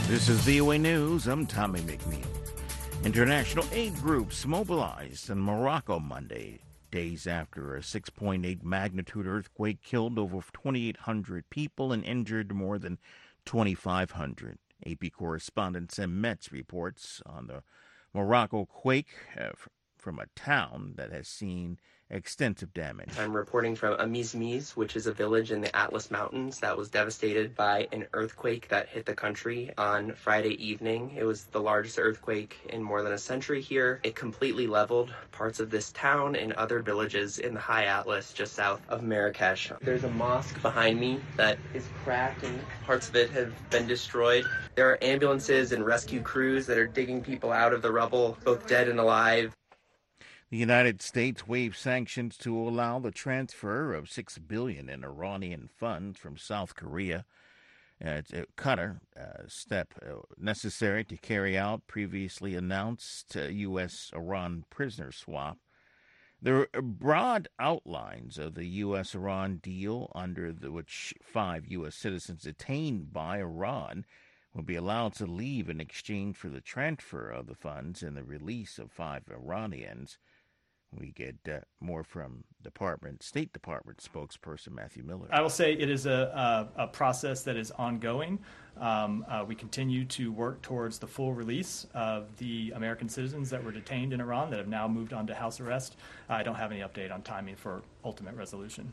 This is VOA News. I'm Tommy McNeil. International aid groups mobilized in Morocco Monday, days after a 6.8 magnitude earthquake killed over 2,800 people and injured more than 2,500. AP correspondent Sam Metz reports on the Morocco quake from a town that has seen extensive damage. I'm reporting from Amizmiz, which is a village in the Atlas Mountains that was devastated by an earthquake that hit the country on Friday evening. It was the largest earthquake in more than a century here. It completely leveled parts of this town and other villages in the High Atlas just south of Marrakesh. There's a mosque behind me that is cracked and parts of it have been destroyed. There are ambulances and rescue crews that are digging people out of the rubble, both dead and alive. The United States waived sanctions to allow the transfer of $6 billion in Iranian funds from South Korea. It's a Qatar step necessary to carry out previously announced U.S.-Iran prisoner swap. There are broad outlines of the U.S.-Iran deal under which 5 U.S. citizens detained by Iran will be allowed to leave in exchange for the transfer of the funds and the release of 5 Iranians. We get more from State Department spokesperson Matthew Miller. I will say it is a process that is ongoing. We continue to work towards the full release of the American citizens that were detained in Iran that have now moved on to house arrest. I don't have any update on timing for ultimate resolution.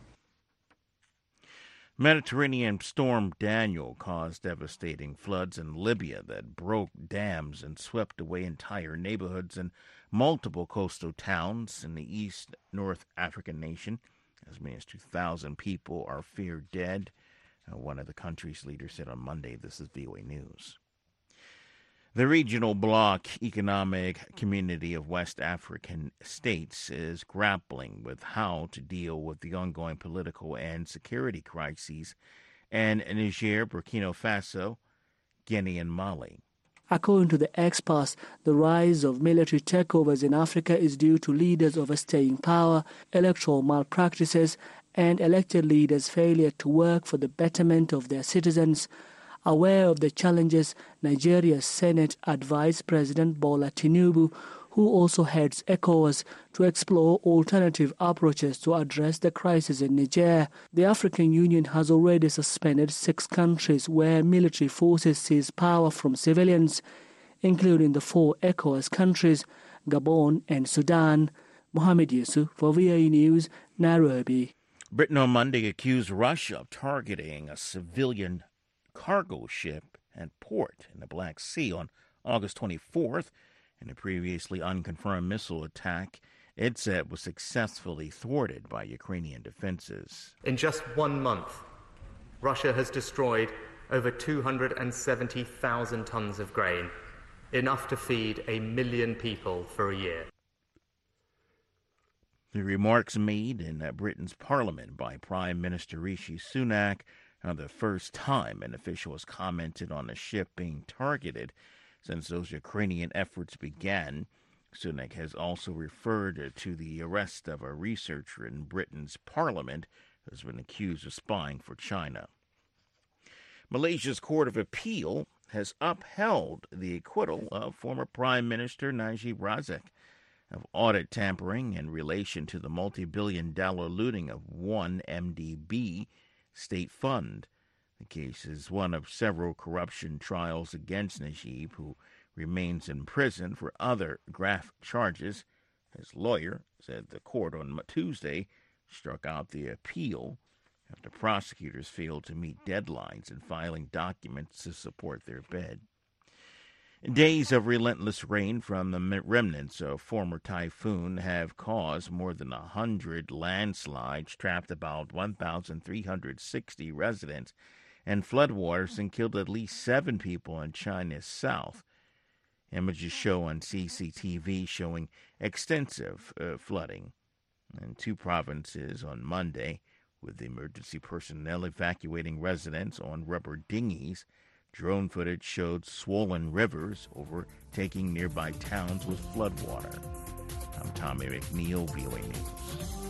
Mediterranean storm Daniel caused devastating floods in Libya that broke dams and swept away entire neighborhoods and multiple coastal towns in the East North African nation. As many as 2,000 people are feared dead, one of the country's leaders said on Monday. This is VOA News. The regional bloc economic community of West African states is grappling with how to deal with the ongoing political and security crises in Niger, Burkina Faso, Guinea, and Mali. According to the experts, the rise of military takeovers in Africa is due to leaders overstaying power, electoral malpractices, and elected leaders' failure to work for the betterment of their citizens. Aware of the challenges, Nigeria's Senate advised President Bola Tinubu, who also heads ECOWAS, to explore alternative approaches to address the crisis in Niger. The African Union has already suspended 6 countries where military forces seize power from civilians, including the 4 ECOWAS countries, Gabon and Sudan. Mohamed Yusuf for VOA News, Nairobi. Britain on Monday accused Russia of targeting a civilian cargo ship and port in the Black Sea on August 24th in a previously unconfirmed missile attack it said was successfully thwarted by Ukrainian defenses. In just 1 month, Russia has destroyed over 270,000 tons of grain, enough to feed 1 million people for a year. The remarks made in Britain's Parliament by Prime Minister Rishi Sunak are the first time an official has commented on a ship being targeted since those Ukrainian efforts began. Sunak has also referred to the arrest of a researcher in Britain's Parliament who has been accused of spying for China. Malaysia's Court of Appeal has upheld the acquittal of former Prime Minister Najib Razak of audit tampering in relation to the multi-billion-dollar looting of 1MDB state fund. The case is one of several corruption trials against Najib, who remains in prison for other graft charges. His lawyer said the court on Tuesday struck out the appeal after prosecutors failed to meet deadlines in filing documents to support their bid. Days of relentless rain from the remnants of former typhoon have caused more than 100 landslides, trapped about 1,360 residents and floodwaters, and killed at least 7 people in China's south. Images show on CCTV showing extensive flooding in 2 provinces on Monday, with emergency personnel evacuating residents on rubber dinghies. Drone footage showed swollen rivers overtaking nearby towns with floodwater. I'm Tommy McNeil, VOA News.